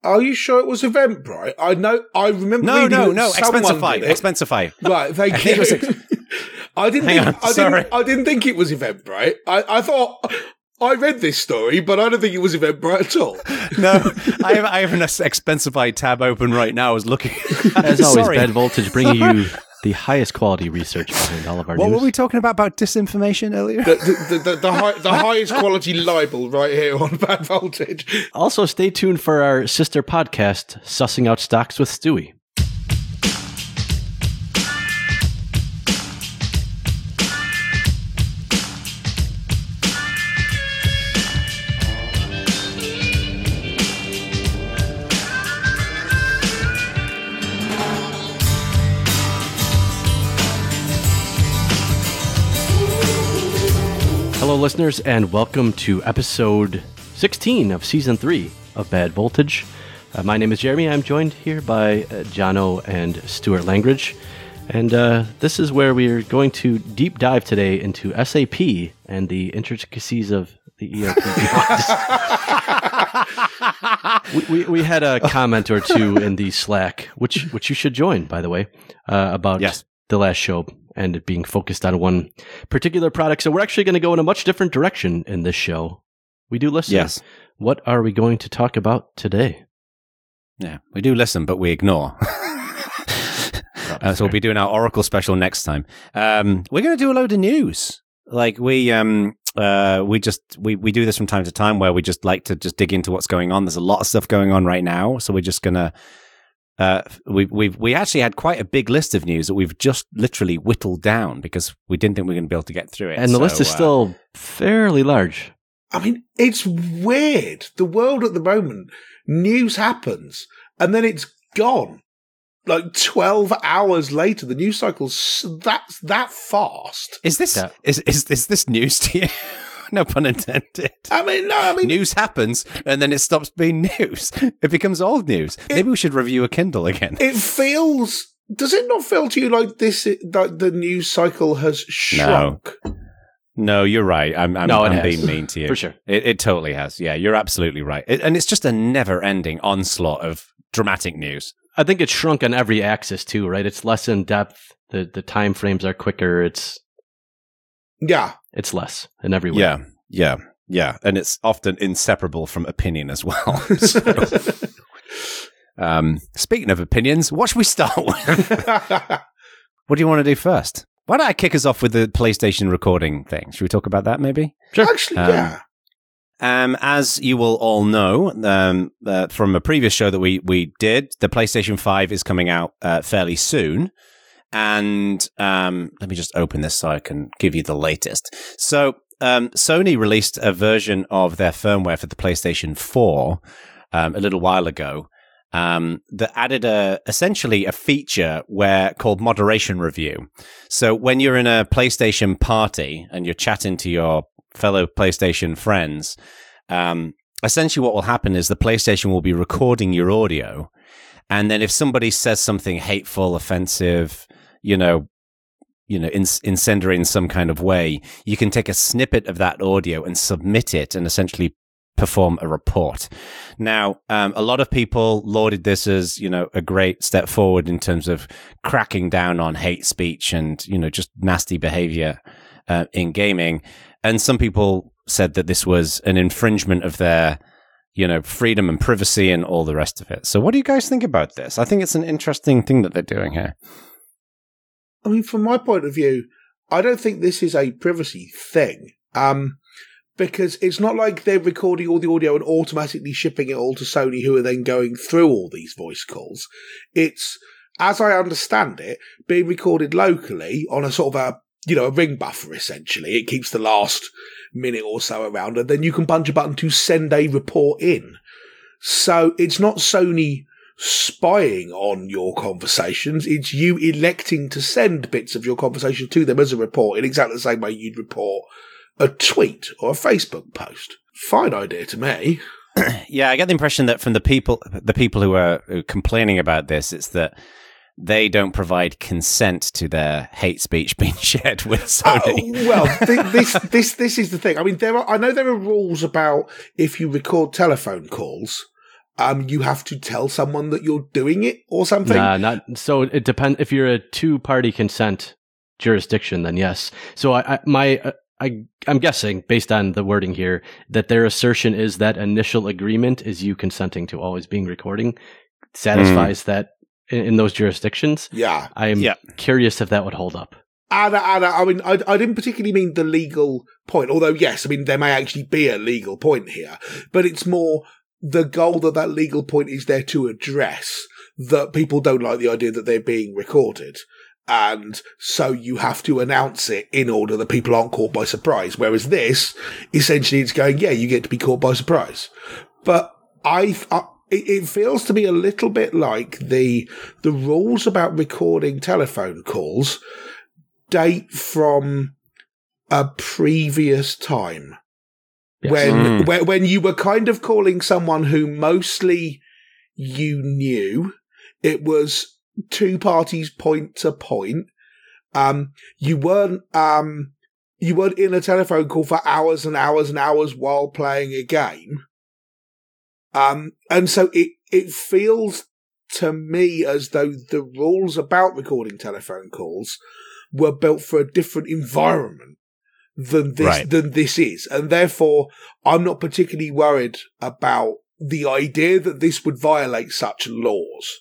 Are you sure it was Eventbrite? I remember. No, Expensify. Expensify. Right, thank you. I didn't think it was Eventbrite. I thought I read this story, but I don't think it was Eventbrite at all. No, I have an Expensify tab open right now. I was looking. As always, Bad Voltage bringing you the highest quality research behind all of our news. What were we talking about disinformation earlier? The highest quality libel right here on Bad Voltage. Also, stay tuned for our sister podcast, Sussing Out Stocks with Stewie. Hello, listeners, and welcome to episode 16 of Season 3 of Bad Voltage. My name is Jeremy. I'm joined here by Jono and Stuart Langridge. And this is where we're going to deep dive today into SAP and the intricacies of the ERP. we had a comment or two in the Slack, which you should join, by the way, about the last show and it being focused on one particular product. So we're actually going to go in a much different direction in this show. We do listen. Yes. What are we going to talk about today? Yeah, we do listen, but we ignore. So we'll be doing our Oracle special next time. We're going to do a load of news. Like we do this from time to time where we just like to just dig into what's going on. There's a lot of stuff going on right now, so we're just gonna. We actually had quite a big list of news that we've just literally whittled down because we didn't think we were going to be able to get through it. And the list is still fairly large. I mean, it's weird. The world at the moment, news happens and then it's gone. Like 12 hours later, the news cycle's that fast. Is this is this news to you? No pun intended. I mean, news happens and then it stops being news. It becomes old news. Maybe we should review a Kindle again. It feels. Does it not feel to you like this? Like the news cycle has shrunk? No, you're right. I'm being mean to you. For sure. It totally has. Yeah, you're absolutely right. And it's just a never-ending onslaught of dramatic news. I think it's shrunk on every axis too, right? It's less in depth. The time frames are quicker. It's less in every way. Yeah. And it's often inseparable from opinion as well. So, speaking of opinions, what should we start with? What do you want to do first? Why don't I kick us off with the PlayStation recording thing? Should we talk about that maybe? Sure. Actually, yeah. As you will all know from a previous show that we did, the PlayStation 5 is coming out fairly soon. And let me just open this so I can give you the latest. So Sony released a version of their firmware for the PlayStation 4 a little while ago that added essentially a feature called moderation review. So when you're in a PlayStation party and you're chatting to your fellow PlayStation friends, essentially what will happen is the PlayStation will be recording your audio. And then if somebody says something hateful, offensive, incendiary in some kind of way, you can take a snippet of that audio and submit it and essentially perform a report. Now, a lot of people lauded this as, a great step forward in terms of cracking down on hate speech and, just nasty behavior in gaming. And some people said that this was an infringement of their, freedom and privacy and all the rest of it. So what do you guys think about this? I think it's an interesting thing that they're doing here. I mean, from my point of view, I don't think this is a privacy thing. Because it's not like they're recording all the audio and automatically shipping it all to Sony, who are then going through all these voice calls. It's, as I understand it, being recorded locally on a sort of a ring buffer, essentially. It keeps the last minute or so around, and then you can punch a button to send a report in. So it's not Sony spying on your conversations. It's you electing to send bits of your conversation to them as a report in exactly the same way you'd report a tweet or a Facebook post. Fine idea to me. Yeah, I get the impression that from the people who are complaining about this, it's that they don't provide consent to their hate speech being shared with Sony. This is the thing. I mean, I know there are rules about if you record telephone calls, you have to tell someone that you're doing it or something. Nah, not so. It depends. If you're a two-party consent jurisdiction, then yes. So I'm guessing, based on the wording here, that their assertion is that initial agreement is you consenting to always being recording satisfies that in those jurisdictions. Yeah. I'm curious if that would hold up. And I mean, I didn't particularly mean the legal point, although, yes, I mean, there may actually be a legal point here, but it's more the goal that legal point is there to address that people don't like the idea that they're being recorded. And so you have to announce it in order that people aren't caught by surprise. Whereas this, essentially, it's going, yeah, you get to be caught by surprise. But it feels to me a little bit like the rules about recording telephone calls date from a previous time. Yes. When you were kind of calling someone who mostly you knew, it was two parties point to point. You weren't in a telephone call for hours and hours and hours while playing a game. And so it feels to me as though the rules about recording telephone calls were built for a different environment than this is. And therefore, I'm not particularly worried about the idea that this would violate such laws.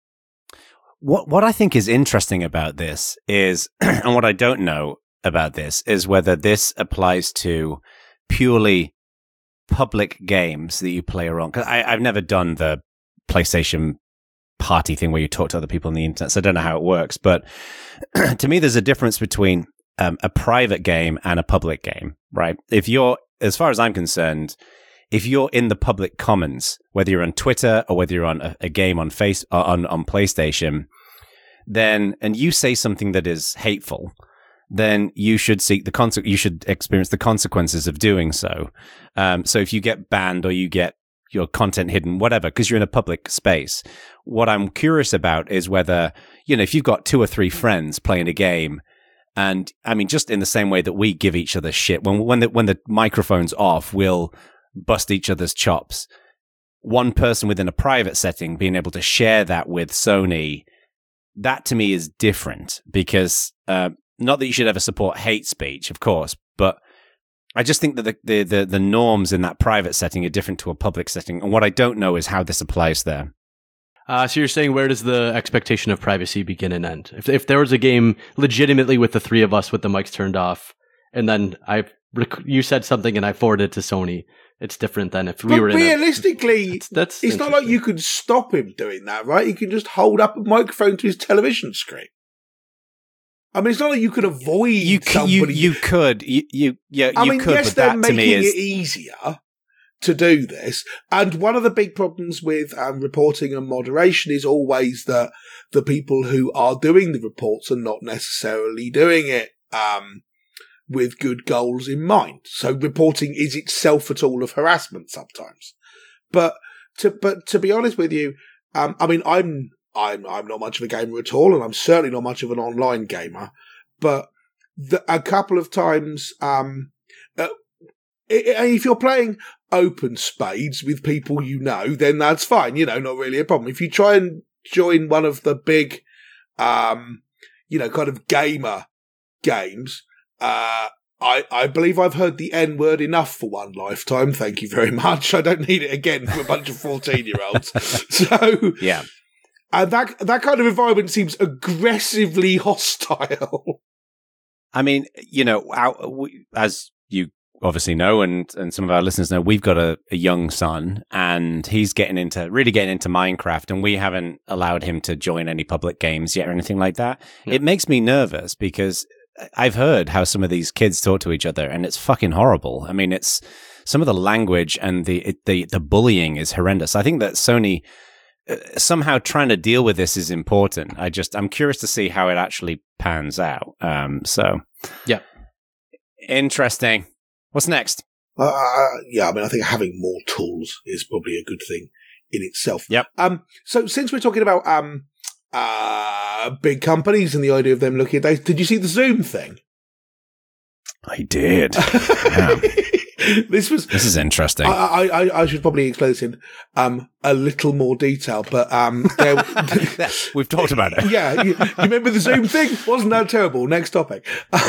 What I think is interesting about this is, and what I don't know about this, is whether this applies to purely public games that you play around. Because I've never done the PlayStation party thing where you talk to other people on the internet, so I don't know how it works. But to me, there's a difference between a private game and a public game, right? If you're, as far as I'm concerned, if you're in the public commons, whether you're on Twitter or whether you're on a game on on PlayStation, then, and you say something that is hateful, then you should seek you should experience the consequences of doing so. So if you get banned or you get your content hidden, whatever, because you're in a public space. What I'm curious about is whether, if you've got 2 or 3 friends playing a game, and I mean, just in the same way that we give each other shit, when the microphone's off, we'll bust each other's chops. One person within a private setting being able to share that with Sony, that to me is different, because not that you should ever support hate speech, of course, but I just think that the norms in that private setting are different to a public setting. And what I don't know is how this applies there. So you're saying, where does the expectation of privacy begin and end? If there was a game legitimately with the 3 of us with the mics turned off, and then you said something and I forwarded it to Sony, it's different than if we were in realistically, it's not like you could stop him doing that, right? He can just hold up a microphone to his television screen. I mean, it's not like you could avoid somebody. You could. I mean, could, yes, but they're that making to me is it easier to do this. And one of the big problems with reporting and moderation is always that the people who are doing the reports are not necessarily doing it with good goals in mind. So reporting is itself a tool of harassment sometimes. But to be honest with you, I mean, I'm not much of a gamer at all, and I'm certainly not much of an online gamer. But a couple of times, if you're playing open spades with people then that's fine. Not really a problem. If you try and join one of the big, kind of gamer games, I believe I've heard the N word enough for one lifetime. Thank you very much. I don't need it again for a bunch of 14-year-olds. So yeah. And that kind of environment seems aggressively hostile. I mean, as you obviously know, and some of our listeners know, we've got a young son, and he's really getting into Minecraft, and we haven't allowed him to join any public games yet or anything like that. Yeah. It makes me nervous because I've heard how some of these kids talk to each other, and it's fucking horrible. I mean, it's some of the language and the bullying is horrendous. I think that Sony somehow trying to deal with this is important. I'm curious to see how it actually pans out. Yeah, interesting. What's next? I mean, I think having more tools is probably a good thing in itself. Yep. So since we're talking about big companies and the idea of them looking at data, did you see the Zoom thing? I did. This is interesting. I should probably explain this in a little more detail, but we've talked about it. Yeah, you remember the Zoom thing? Wasn't that terrible? Next topic.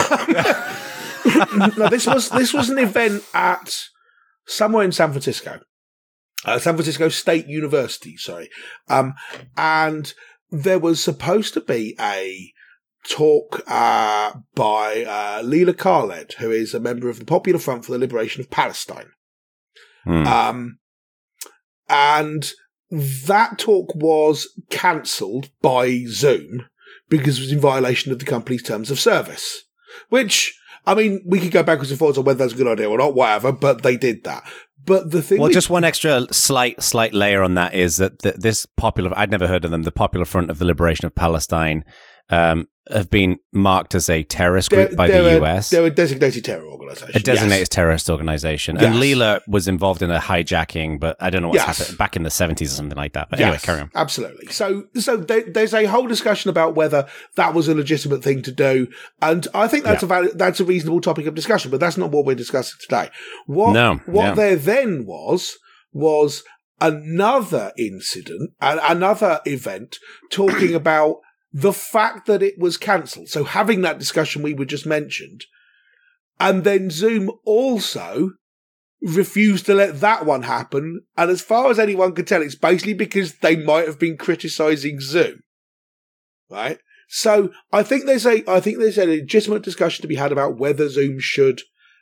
No, this was an event at somewhere in San Francisco State University. Sorry, and there was supposed to be a talk by Leila Khaled, who is a member of the Popular Front for the Liberation of Palestine. And that talk was cancelled by Zoom because it was in violation of the company's terms of service. Which, I mean, we could go backwards and forwards on whether that's a good idea or not, whatever, but they did that. But the thing, just one extra slight layer on that is that this popular, I'd never heard of them, the Popular Front of the Liberation of Palestine, have been marked as a terrorist group by the US. They're a designated terror organisation. A designated terrorist organisation. Yes. And Leela was involved in a hijacking, but I don't know what's happened, back in the 70s or something like that. But anyway, carry on. Absolutely. So there's a whole discussion about whether that was a legitimate thing to do. And I think that's a reasonable topic of discussion, but that's not what we're discussing today. What there then was another incident, another event talking about the fact that it was cancelled. So having that discussion we were just mentioned, and then Zoom also refused to let that one happen. And as far as anyone could tell, it's basically because they might have been criticising Zoom, right? So I think there's a legitimate discussion to be had about whether Zoom should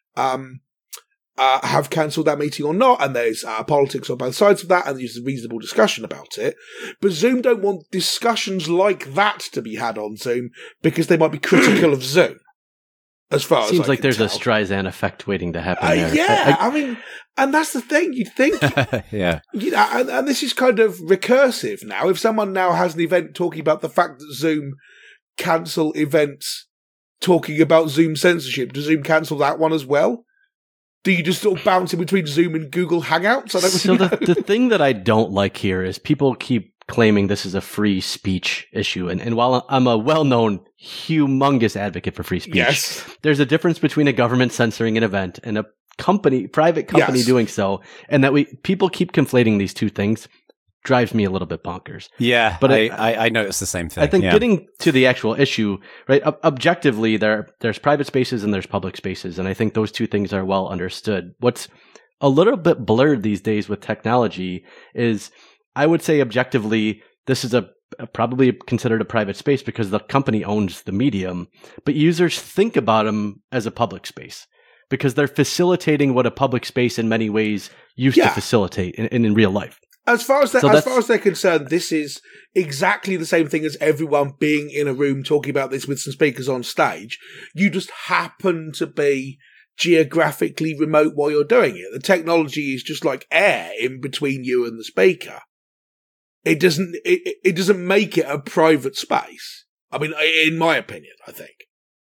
have cancelled that meeting or not, and there's politics on both sides of that, and there's a reasonable discussion about it. But Zoom don't want discussions like that to be had on Zoom because they might be critical of Zoom. As far as seems like there's tell. a Streisand effect waiting to happen there. I mean, and that's the thing. You'd think, yeah, you know, and this is kind of recursive now. If someone now has an event talking about the fact that Zoom cancel events talking about Zoom censorship, does Zoom cancel that one as well? Do you just sort of bounce in between Zoom and Google Hangouts? I don't really know. The thing that I don't like here is people keep claiming this is a free speech issue. And while I'm a well-known, humongous advocate for free speech, there's a difference between a government censoring an event and a private company doing so. And that people keep conflating these two things drives me a little bit bonkers. Yeah, but I noticed the same thing. I think getting to the actual issue, right? Objectively, there's private spaces and there's public spaces, and I think those two things are well understood. What's a little bit blurred these days with technology is, I would say objectively, this is probably considered a private space because the company owns the medium, but users think about them as a public space because they're facilitating what a public space in many ways used to facilitate in real life. As far as they're concerned, this is exactly the same thing as everyone being in a room talking about this with some speakers on stage. You just happen to be geographically remote while you're doing it. The technology is just like air in between you and the speaker. It doesn't make it a private space. I mean, in my opinion, I think,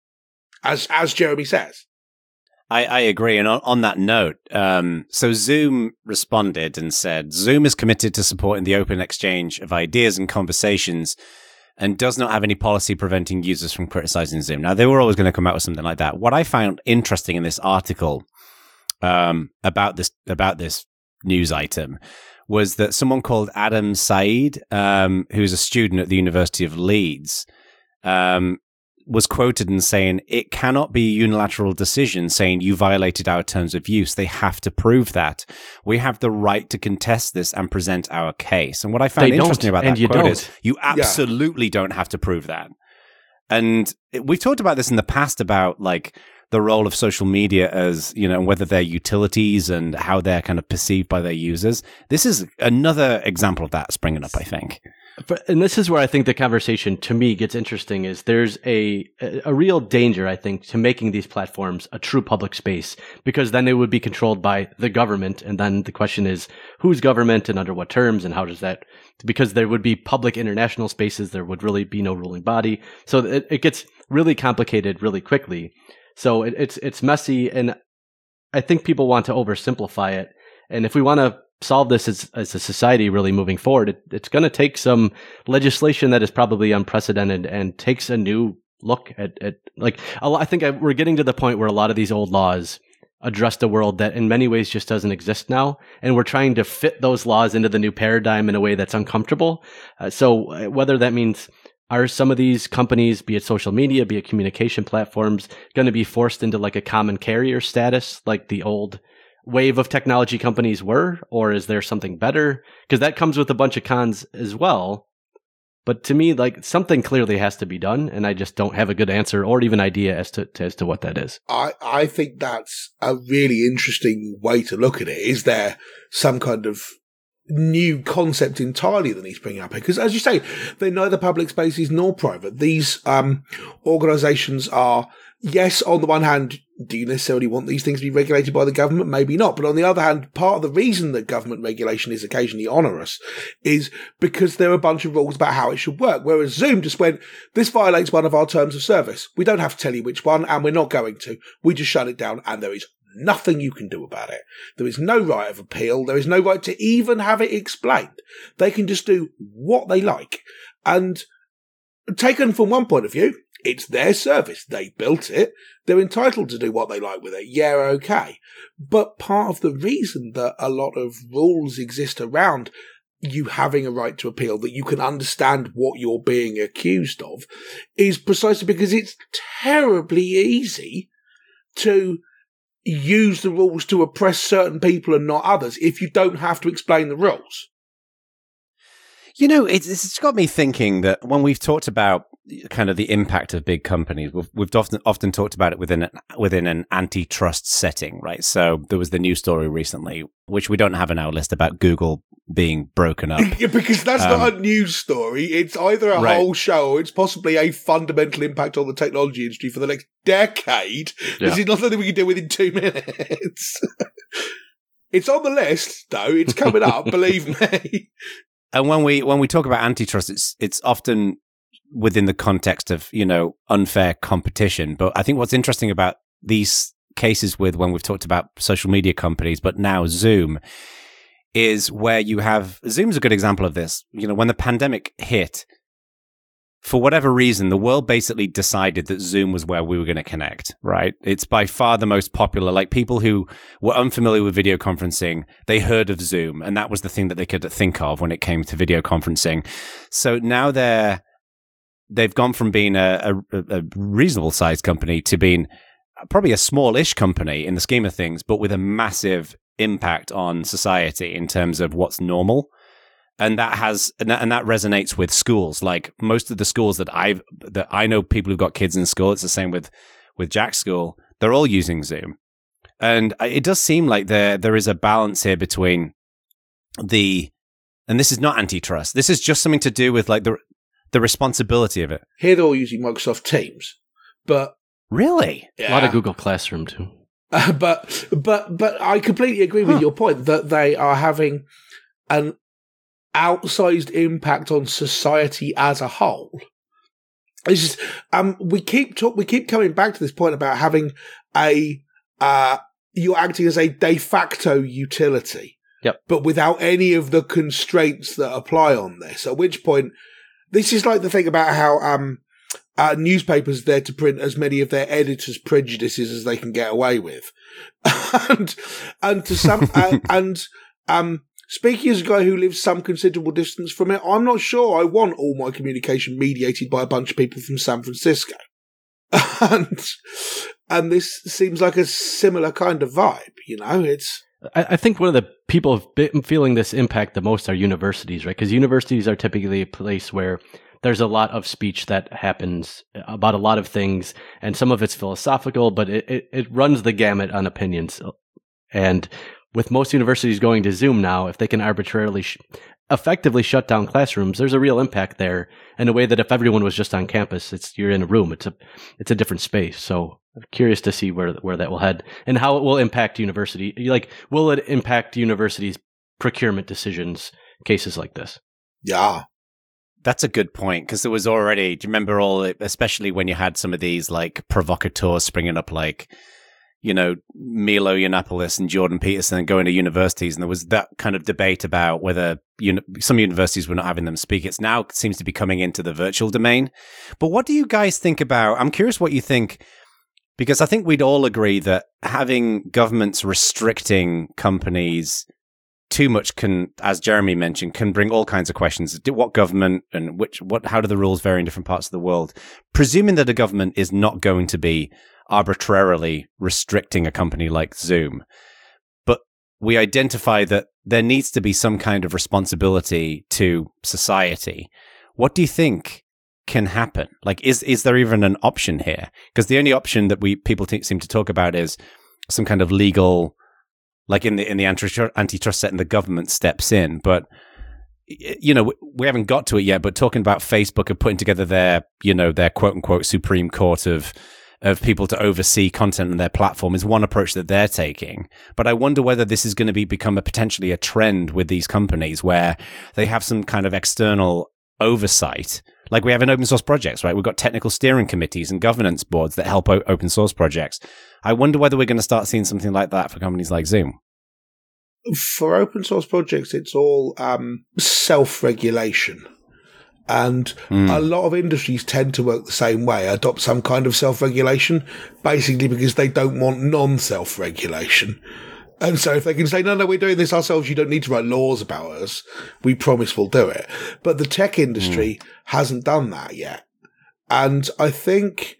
as Jeremy says. I agree. And on that note, so Zoom responded and said, Zoom is committed to supporting the open exchange of ideas and conversations and does not have any policy preventing users from criticizing Zoom. Now, they were always going to come out with something like that. What I found interesting in this article about this news item was that someone called Adam Said, who's a student at the University of Leeds, was quoted in saying, it cannot be a unilateral decision saying you violated our terms of use. They have to prove that. We have the right to contest this and present our case. And what I found interesting about that quote is you absolutely don't have to prove that. And we've talked about this in the past about like the role of social media as, you know, whether they're utilities and how they're kind of perceived by their users. This is another example of that springing up, I think. And this is where I think the conversation to me gets interesting is there's a real danger, I think, to making these platforms a true public space, because then it would be controlled by the government. And then the question is whose government and under what terms and how does that, because there would be public international spaces, there would really be no ruling body. So it gets really complicated really quickly. So it's messy. And I think people want to oversimplify it. And if we want to solve this as a society really moving forward, it's going to take some legislation that is probably unprecedented and takes a new look at like, I think we're getting to the point where a lot of these old laws addressed a world that in many ways just doesn't exist now. And we're trying to fit those laws into the new paradigm in a way that's uncomfortable. So whether that means, are some of these companies, be it social media, be it communication platforms, going to be forced into like a common carrier status like the old wave of technology companies were? Or is there something better? Because that comes with a bunch of cons as well. But to me, like, something clearly has to be done, and I just don't have a good answer or even idea as to what that is. I think that's a really interesting way to look at it. Is there some kind of new concept entirely that needs bringing up here? Because, as you say, they're neither public spaces nor private. These organisations are, yes, on the one hand, do you necessarily want these things to be regulated by the government? Maybe not. But on the other hand, part of the reason that government regulation is occasionally onerous is because there are a bunch of rules about how it should work. Whereas Zoom just went, this violates one of our terms of service. We don't have to tell you which one, and we're not going to. We just shut it down, and there is nothing you can do about it. There is no right of appeal. There is no right to even have it explained. They can just do what they like. And taken from one point of view, it's their service. They built it. They're entitled to do what they like with it. Yeah, okay. But part of the reason that a lot of rules exist around you having a right to appeal, that you can understand what you're being accused of, is precisely because it's terribly easy to use the rules to oppress certain people and not others if you don't have to explain the rules. You know, it's got me thinking that when we've talked about kind of the impact of big companies, we've often talked about it within an antitrust setting, right? So there was the news story recently, which we don't have in our list, about Google being broken up. Yeah, because that's not a news story. It's either a whole show or it's possibly a fundamental impact on the technology industry for the next decade. Yeah. This is not something we can deal with in 2 minutes. It's on the list, though. It's coming up, believe me. And when we talk about antitrust, it's often within the context of, you know, unfair competition. But I think what's interesting about these cases when we've talked about social media companies, but now Zoom, is where you have Zoom's a good example of this. You know, when the pandemic hit, for whatever reason, the world basically decided that Zoom was where we were going to connect, right? It's by far the most popular. Like, people who were unfamiliar with video conferencing, they heard of Zoom, and that was the thing that they could think of when it came to video conferencing. So now they've gone from being a reasonable sized company to being probably a smallish company in the scheme of things, but with a massive impact on society in terms of what's normal. And that resonates with schools. Like, most of the schools that I know, people who've got kids in school, it's the same with Jack's school. They're all using Zoom, and it does seem like there is a balance here between and this is not antitrust. This is just something to do with like the responsibility of it. Here they're all using Microsoft Teams, but really, a lot of Google Classroom too. But I completely agree with your point that they are having an outsized impact on society as a whole. It's just we keep coming back to this point about having you're acting as a de facto utility, but without any of the constraints that apply on this. At which point, this is like the thing about how newspapers are there to print as many of their editors' prejudices as they can get away with, and to some speaking as a guy who lives some considerable distance from it, I'm not sure I want all my communication mediated by a bunch of people from San Francisco. And this seems like a similar kind of vibe, you know? I think one of the people who've been feeling this impact the most are universities, right? Because universities are typically a place where there's a lot of speech that happens about a lot of things, and some of it's philosophical, but it runs the gamut on opinions. And with most universities going to Zoom now, if they can arbitrarily effectively shut down classrooms, there's a real impact there in a way that if everyone was just on campus, you're in a room, it's a different space. So I'm curious to see where that will head and how it will impact university. Like, will it impact universities' procurement decisions, cases like this? Yeah. That's a good point, because there was already, do you remember especially when you had some of these like provocateurs springing up, like, you know, Milo Yiannopoulos and Jordan Peterson going to universities, and there was that kind of debate about whether some universities were not having them speak. It now seems to be coming into the virtual domain. But what do you guys think about? I'm curious what you think Because I think we'd all agree that having governments restricting companies too much can, as Jeremy mentioned, can bring all kinds of questions. What government and how do the rules vary in different parts of the world? Presuming that a government is not going to be arbitrarily restricting a company like Zoom, but we identify that there needs to be some kind of responsibility to society. What do you think can happen? Like, is there even an option here? Because the only option that people seem to talk about is some kind of legal, like in the antitrust set, and the government steps in. But we haven't got to it yet. But talking about Facebook and putting together their quote unquote Supreme Court of people to oversee content on their platform is one approach that they're taking. But I wonder whether this is going to become potentially a trend with these companies where they have some kind of external oversight. Like we have in open source projects, right? We've got technical steering committees and governance boards that help open source projects. I wonder whether we're going to start seeing something like that for companies like Zoom. For open source projects, it's all self-regulation. And a lot of industries tend to work the same way, adopt some kind of self-regulation, basically because they don't want non-self-regulation. And so if they can say, no, we're doing this ourselves, you don't need to write laws about us, we promise we'll do it. But the tech industry hasn't done that yet. And I think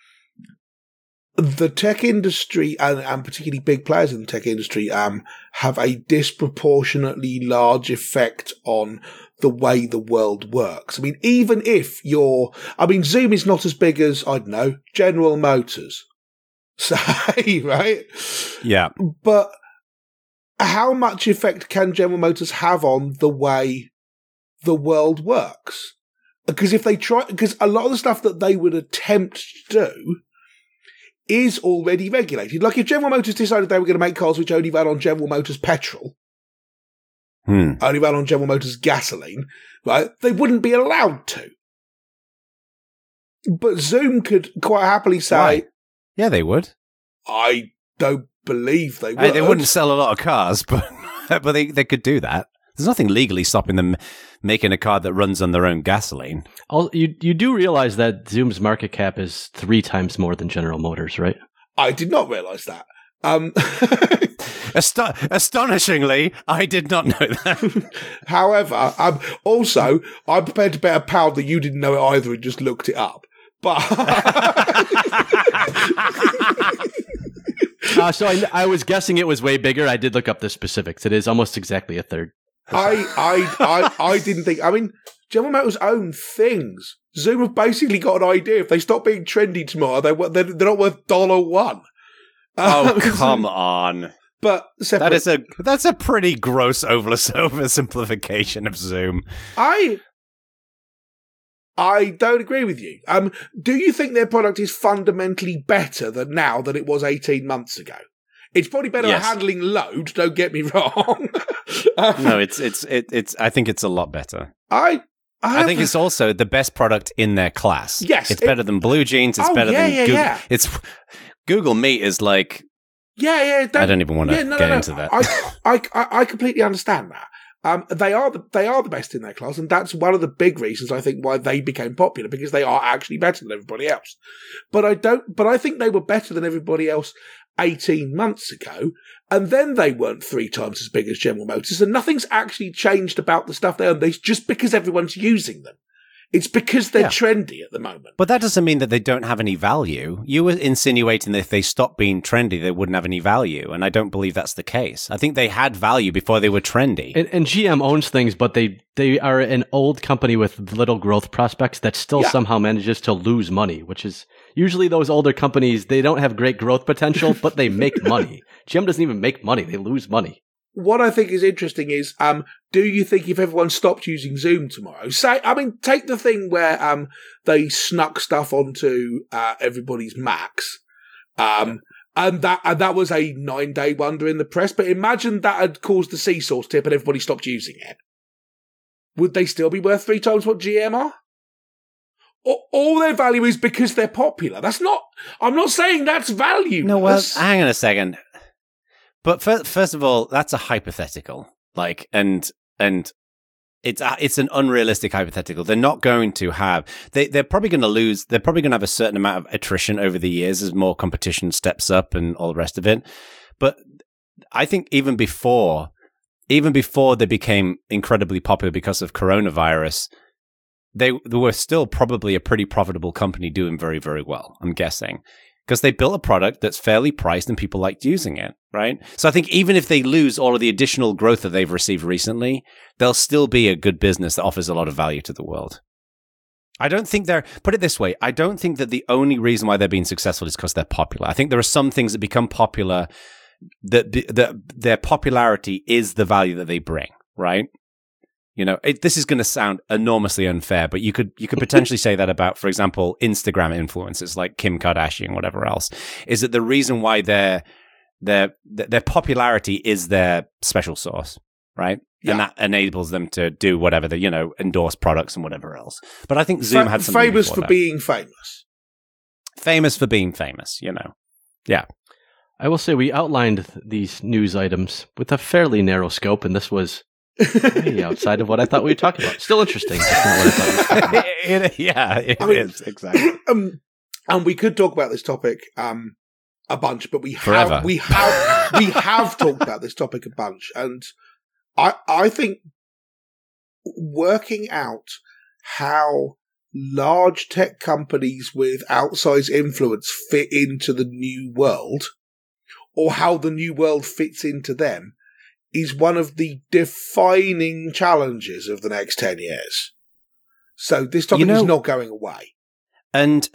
the tech industry, and particularly big players in the tech industry, have a disproportionately large effect on the way the world works. I mean, even if Zoom is not as big as, I don't know, General Motors, say, right? Yeah. But how much effect can General Motors have on the way the world works? Because because a lot of the stuff that they would attempt to do is already regulated. Like if General Motors decided they were going to make cars which only ran on General Motors petrol, only ran on General Motors gasoline, right? They wouldn't be allowed to. But Zoom could quite happily say, why? Yeah, they would. I don't believe they would. They wouldn't sell a lot of cars, but they could do that. There's nothing legally stopping them making a car that runs on their own gasoline. You do realize that Zoom's market cap is 3 times more than General Motors, right? I did not realize that. Astonishingly, I did not know that. However, also, I'm prepared to bet a pound that you didn't know it either and just looked it up. But so I was guessing it was way bigger. I did look up the specifics. It is almost exactly a third. I didn't think. I mean, General Motors own things. Zoom have basically got an idea. If they stop being trendy tomorrow, they're not worth $1. Oh, come on. But that's a pretty gross oversimplification of Zoom. I don't agree with you. Do you think their product is fundamentally better than it was 18 months ago? It's probably better at handling load. Don't get me wrong. No, it's. I think it's a lot better. I think it's also the best product in their class. Yes, it's better than Blue Jeans. It's better than Google. Yeah. It's Google Meet is like. Yeah. I don't even want to get into that. I completely understand that. They are the best in their class, and that's one of the big reasons I think why they became popular, because they are actually better than everybody else. But I think they were better than everybody else 18 months ago, and then they weren't 3 times as big as General Motors, and nothing's actually changed about the stuff they own. It's just because everyone's using them. It's because they're trendy at the moment. But that doesn't mean that they don't have any value. You were insinuating that if they stopped being trendy, they wouldn't have any value. And I don't believe that's the case. I think they had value before they were trendy. And GM owns things, but they are an old company with little growth prospects that still somehow manages to lose money, which is usually those older companies, they don't have great growth potential, but they make money. GM doesn't even make money. They lose money. What I think is interesting is, do you think if everyone stopped using Zoom tomorrow, take the thing where they snuck stuff onto everybody's Macs, and that was a 9-day wonder in the press, but imagine that had caused the CSource tip and everybody stopped using it. Would they still be worth 3 times what GM are? All their value is because they're popular. I'm not saying that's value. No, well, hang on a second. But first of all, that's a hypothetical. And It's an unrealistic hypothetical. They're not going to have. They're probably going to lose. They're probably going to have a certain amount of attrition over the years as more competition steps up and all the rest of it. But I think even before they became incredibly popular because of coronavirus, they were still probably a pretty profitable company doing very, very well, I'm guessing. Because they built a product that's fairly priced and people liked using it, right? So I think even if they lose all of the additional growth that they've received recently, they'll still be a good business that offers a lot of value to the world. I don't think put it this way, I don't think that the only reason why they're being successful is because they're popular. I think there are some things that become popular, that their popularity is the value that they bring, right? You know, this is going to sound enormously unfair, but you could potentially say that about, for example, Instagram influencers like Kim Kardashian, or whatever else, is that the reason why their popularity is their special sauce, right? Yeah. And that enables them to do whatever they, endorse products and whatever else. But I think Zoom had something famous for being famous. Famous for being famous, Yeah. I will say we outlined these news items with a fairly narrow scope, and this was way outside of what I thought we were talking about. Still interesting. Just not what I thought we were talking about. It is, exactly. And we could talk about this topic a bunch, but we Forever. have talked about this topic a bunch, and I think working out how large tech companies with outsized influence fit into the new world, or how the new world fits into them, is one of the defining challenges of the next 10 years. So this topic is not going away. And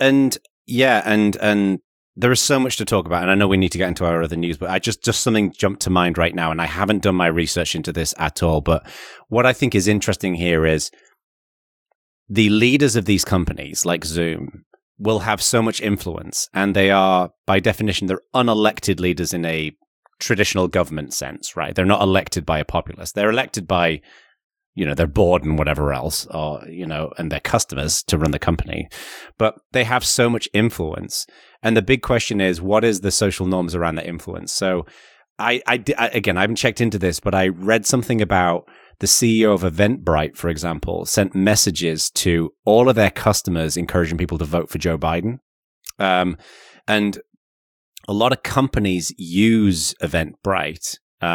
there is so much to talk about, and I know we need to get into our other news, but just something jumped to mind right now, and I haven't done my research into this at all, but what I think is interesting here is the leaders of these companies, like Zoom, will have so much influence, and they are, by definition, they're unelected leaders in a traditional government sense, right? They're not elected by a populace. They're elected by, their board and whatever else, or, and their customers to run the company. But they have so much influence. And the big question is, what is the social norms around that influence? So again, I haven't checked into this, but I read something about the CEO of Eventbrite, for example, sent messages to all of their customers encouraging people to vote for Joe Biden. And a lot of companies use Eventbrite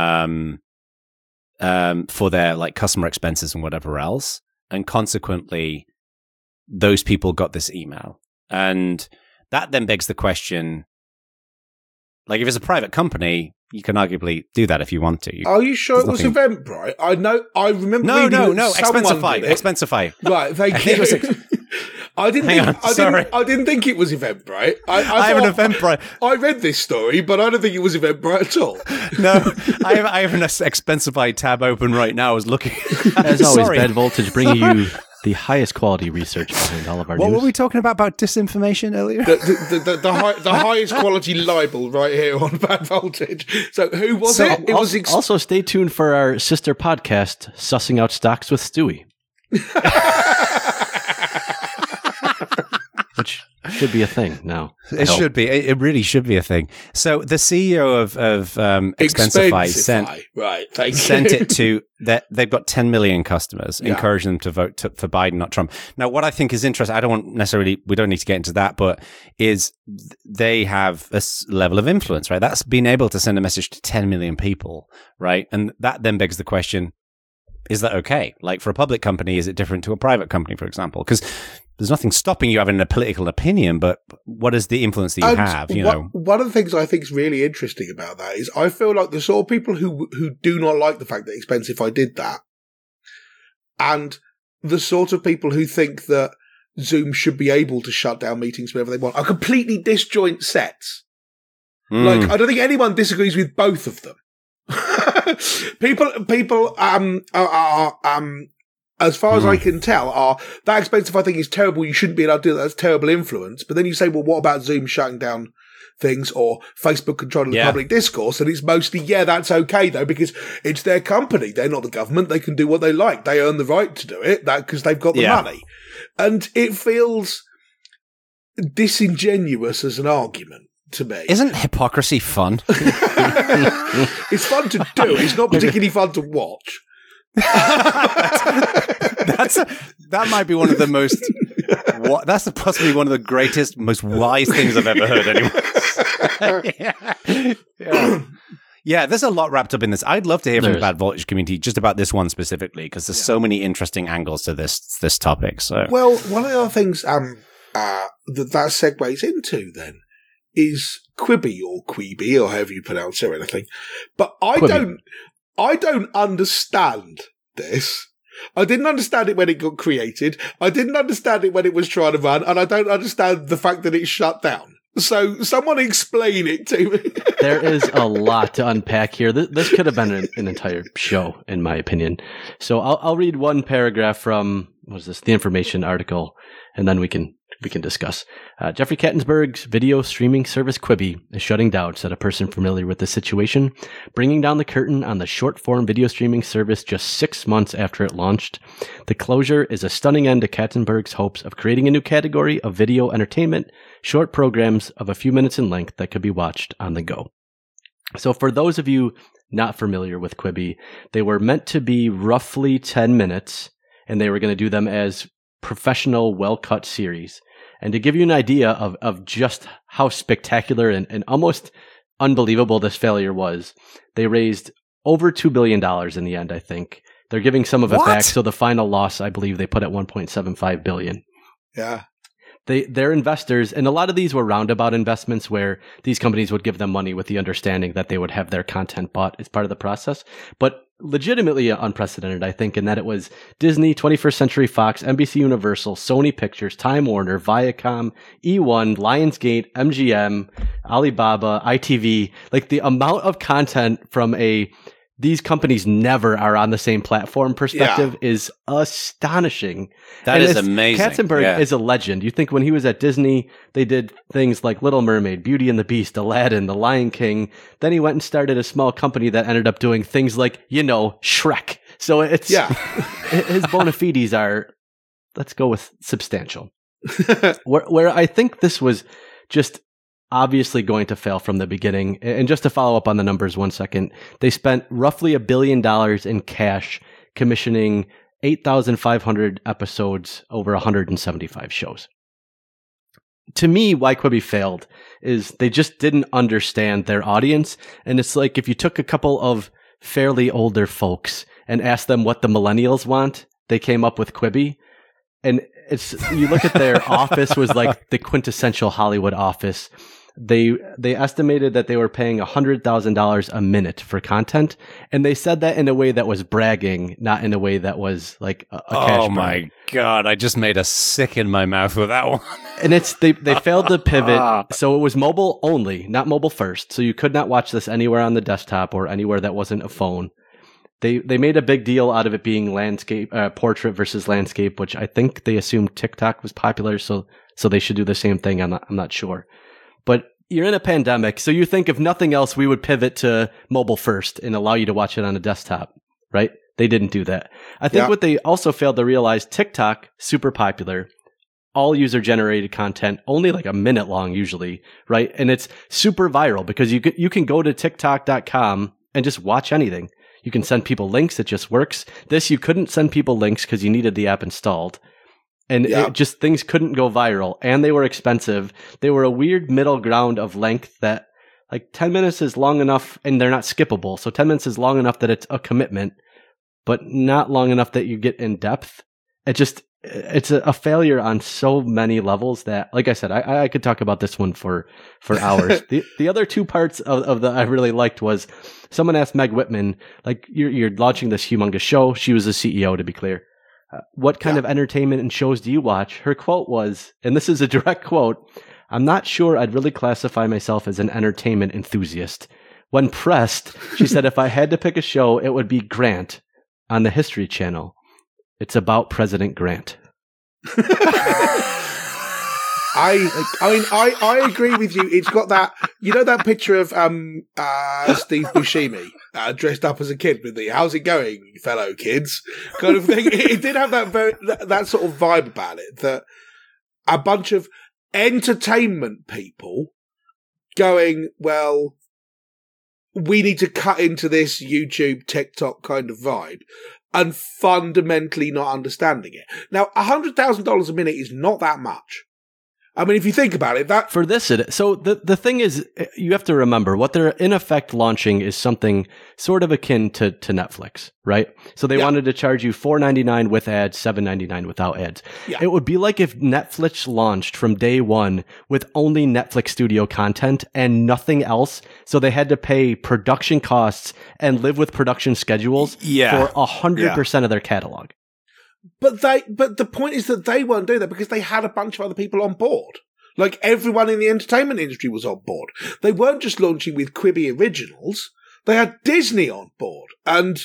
for their customer expenses and whatever else, and consequently, those people got this email, and that then begs the question: if it's a private company, you can arguably do that if you want to. Are you sure it was Eventbrite? I remember. No, Expensify. Right, thank you. I didn't think it was Eventbrite. I have an Eventbrite. I read this story, but I don't think it was Eventbrite at all. No, I have an Expensify tab open right now. I was looking. As always, Bad Voltage bringing you the highest quality research behind all of our news. What were we talking about disinformation earlier? The highest quality libel right here on Bad Voltage. So who was it? It was also stay tuned for our sister podcast, Sussing Out Stocks with Stewie. Which should be a thing now. It should be. It really should be a thing. So the CEO of Expensify sent it to that. They've got 10 million customers, encouraging them to vote for Biden, not Trump. Now, what I think is interesting, we don't need to get into that, but is they have a level of influence, right? That's being able to send a message to 10 million people, right? And that then begs the question, is that okay? For a public company, is it different to a private company, for example? Because there's nothing stopping you having a political opinion, but what is the influence that you have? One of the things I think is really interesting about that is I feel like the sort of people who do not like the fact that Expensify did that, and the sort of people who think that Zoom should be able to shut down meetings whenever they want are completely disjoint sets. I don't think anyone disagrees with both of them. People are as far as I can tell, that Expensify thing is terrible. You shouldn't be allowed to do that. That's terrible influence. But then you say, well, what about Zoom shutting down things or Facebook controlling the public discourse? And it's mostly, that's okay though, because it's their company. They're not the government. They can do what they like. They earn the right to do it because they've got the money. And it feels disingenuous as an argument to me. Isn't hypocrisy fun? It's fun to do. It's not particularly fun to watch. That might be one of the most. That's possibly one of the greatest, most wise things I've ever heard anyone. Yeah, there's a lot wrapped up in this. I'd love to hear from the Bad Voltage community just about this one specifically, because there's so many interesting angles to this topic. So, well, one of the other things that segues into then is Quibi or Queeby or however you pronounce it or anything. But I don't understand this. I didn't understand it when it got created. I didn't understand it when it was trying to run, and I don't understand the fact that it shut down. So someone explain it to me. There is a lot to unpack here. This could have been an entire show, in my opinion. So I'll read one paragraph from, The Information article, and then we can discuss. Jeffrey Katzenberg's video streaming service Quibi is shutting down, said a person familiar with the situation, bringing down the curtain on the short-form video streaming service just 6 months after it launched. The closure is a stunning end to Katzenberg's hopes of creating a new category of video entertainment, short programs of a few minutes in length that could be watched on the go. So for those of you not familiar with Quibi, they were meant to be roughly 10 minutes, and they were going to do them as professional, well-cut series. And to give you an idea of just how spectacular and almost unbelievable this failure was, they raised over $2 billion in the end, I think. They're giving some of it back, so the final loss, I believe, they put at $1.75 billion. Yeah. They're investors, and a lot of these were roundabout investments where these companies would give them money with the understanding that they would have their content bought as part of the process. But legitimately unprecedented, I think, in that it was Disney, 21st Century Fox, NBC Universal, Sony Pictures, Time Warner, Viacom, E1, Lionsgate, MGM, Alibaba, ITV. Like the amount of content from these companies never are on the same platform perspective is astonishing. That is amazing. Katzenberg is a legend. You think when he was at Disney, they did things like Little Mermaid, Beauty and the Beast, Aladdin, The Lion King. Then he went and started a small company that ended up doing things like, Shrek. So it's, his bona fides are, let's go with substantial. where I think this was just obviously going to fail from the beginning. And just to follow up on the numbers 1 second, they spent roughly $1 billion in cash commissioning 8,500 episodes over 175 shows. To me, why Quibi failed is they just didn't understand their audience. And it's like if you took a couple of fairly older folks and asked them what the millennials want, they came up with Quibi. And you look at their office was like the quintessential Hollywood office. They estimated that they were paying $100,000 a minute for content, and they said that in a way that was bragging, not in a way that was like a cash burn. My God, I just made a sick in my mouth with that one. And they failed to pivot, so it was mobile only, not mobile first. So you could not watch this anywhere on the desktop or anywhere that wasn't a phone. They made a big deal out of it being landscape, portrait versus landscape, which I think they assumed TikTok was popular, so they should do the same thing. I'm not sure. But you're in a pandemic, so you think if nothing else, we would pivot to mobile first and allow you to watch it on a desktop, right? They didn't do that. I think what they also failed to realize, TikTok, super popular, all user-generated content, only like a minute long usually, right? And it's super viral because you can go to TikTok.com and just watch anything. You can send people links, it just works. This, you couldn't send people links because you needed the app installed. And things couldn't go viral, and they were expensive. They were a weird middle ground of length that like 10 minutes is long enough and they're not skippable. So 10 minutes is long enough that it's a commitment, but not long enough that you get in depth. It's a failure on so many levels that, like I said, I could talk about this one for hours. The other two parts of the I really liked was someone asked Meg Whitman, like, you're launching this humongous show. She was the CEO, to be clear. What kind of entertainment and shows do you watch? Her quote was, and this is a direct quote, "I'm not sure I'd really classify myself as an entertainment enthusiast." When pressed, she said, "If I had to pick a show, it would be Grant on the History Channel. It's about President Grant." I agree with you. It's got that, that picture of Steve Buscemi dressed up as a kid with the "How's it going, fellow kids" kind of thing. It did have that sort of vibe about it, that a bunch of entertainment people going, well, we need to cut into this YouTube, TikTok kind of vibe. and fundamentally not understanding it. Now, $100,000 a minute is not that much. I mean, if you think about it, that... For this, so the thing is, you have to remember, what they're in effect launching is something sort of akin to Netflix, right? So they wanted to charge you $4.99 with ads, $7.99 without ads. Yeah. It would be like if Netflix launched from day one with only Netflix studio content and nothing else. So they had to pay production costs and live with production schedules for 100% of their catalog. But the point is that they weren't doing that because they had a bunch of other people on board. Like, everyone in the entertainment industry was on board. They weren't just launching with Quibi Originals. They had Disney on board and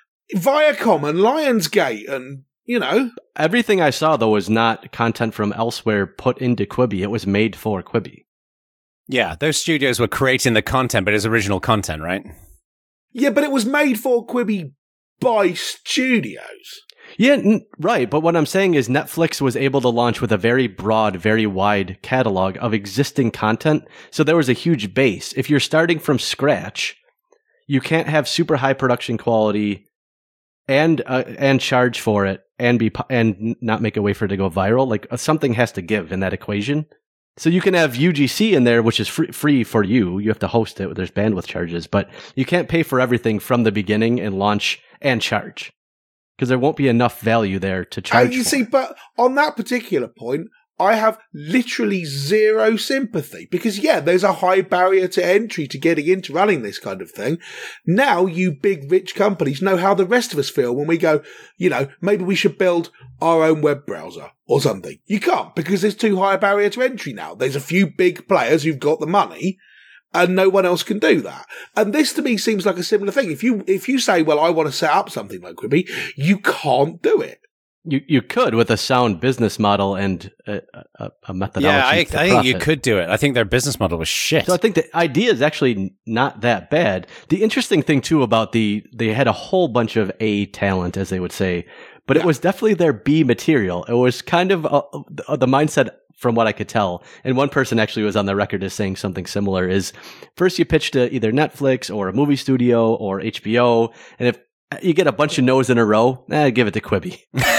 Viacom and Lionsgate and, you know. Everything I saw, though, was not content from elsewhere put into Quibi. It was made for Quibi. Yeah, those studios were creating the content, but it's original content, right? Yeah, but it was made for Quibi by studios. Yeah, right. But what I'm saying is Netflix was able to launch with a very broad, very wide catalog of existing content. So there was a huge base. If you're starting from scratch, you can't have super high production quality and charge for it and not make a way for it to go viral. Like, something has to give in that equation. So you can have UGC in there, which is free for you. You have to host it. There's bandwidth charges, but you can't pay for everything from the beginning and launch and charge. Because there won't be enough value there to charge. You see, but on that particular point, I have literally zero sympathy because, yeah, there's a high barrier to entry to getting into running this kind of thing. Now, you big rich companies know how the rest of us feel when we go, you know, maybe we should build our own web browser or something. You can't because there's too high a barrier to entry now. There's a few big players who've got the money and no one else can do that. And this to me seems like a similar thing. If you say, well, I want to set up something like Quibi, you can't do it. You could with a sound business model and a methodology. Yeah, I think you could do it. I think their business model was shit. So I think the idea is actually not that bad. The interesting thing too about they had a whole bunch of A talent, as they would say, but it was definitely their B material. It was kind of the mindset, from what I could tell, and one person actually was on the record as saying something similar, is first you pitch to either Netflix or a movie studio or HBO, and if you get a bunch of no's in a row, give it to Quibi.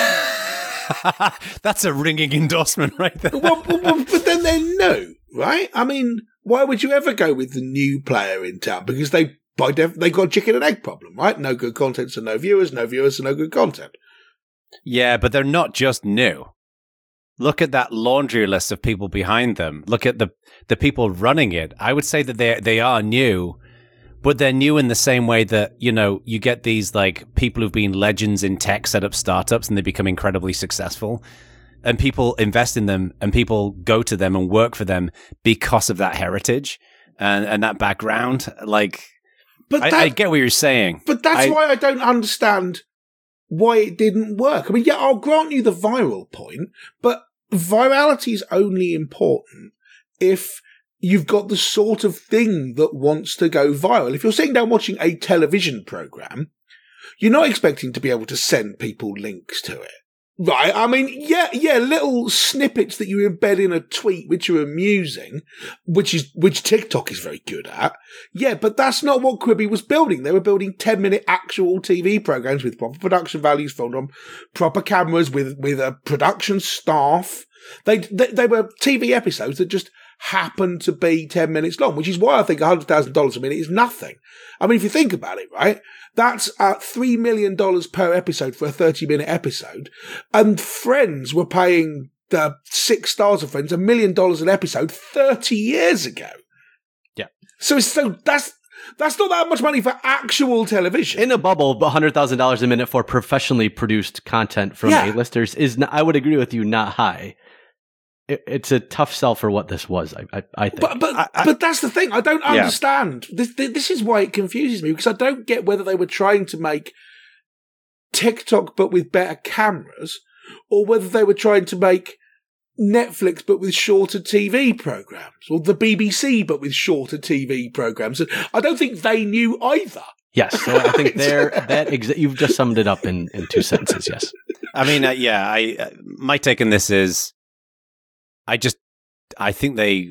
That's a ringing endorsement right there. Well, but then they're no, right? I mean, why would you ever go with the new player in town? Because they got a chicken and egg problem, right? No good content, so no viewers are no good content. Yeah, but they're not just new. Look at that laundry list of people behind them. Look at the people running it. I would say that they are new, but they're new in the same way that, you know, you get these like people who've been legends in tech set up startups and they become incredibly successful, and people invest in them and people go to them and work for them because of that heritage and that background. Like, but I get what you're saying. But that's why I don't understand why it didn't work. I mean, yeah, I'll grant you the viral point, but virality is only important if you've got the sort of thing that wants to go viral. If you're sitting down watching a television program, you're not expecting to be able to send people links to it. Right? I mean, yeah, little snippets that you embed in a tweet which are amusing, which TikTok is very good at. Yeah, but that's not what Quibi was building. They were building 10-minute actual TV programs with proper production values, filmed on proper cameras with a production staff. They were TV episodes that just happened to be 10 minutes long, which is why I think $100,000 a minute is nothing. I mean, if you think about it, right? That's $3 million per episode for a 30-minute episode. And Friends were paying the 6 stars of Friends $1 million an episode 30 years ago. Yeah. So that's not that much money for actual television. In a bubble, $100,000 a minute for professionally produced content from A-listers is, I would agree with you, not high. It's a tough sell for what this was, I think. But that's the thing. I don't understand. This is why it confuses me, because I don't get whether they were trying to make TikTok but with better cameras, or whether they were trying to make Netflix but with shorter TV programs, or the BBC but with shorter TV programs. I don't think they knew either. Yes, so I think you've just summed it up in 2 sentences. Yes, I mean, my take on this is, I think they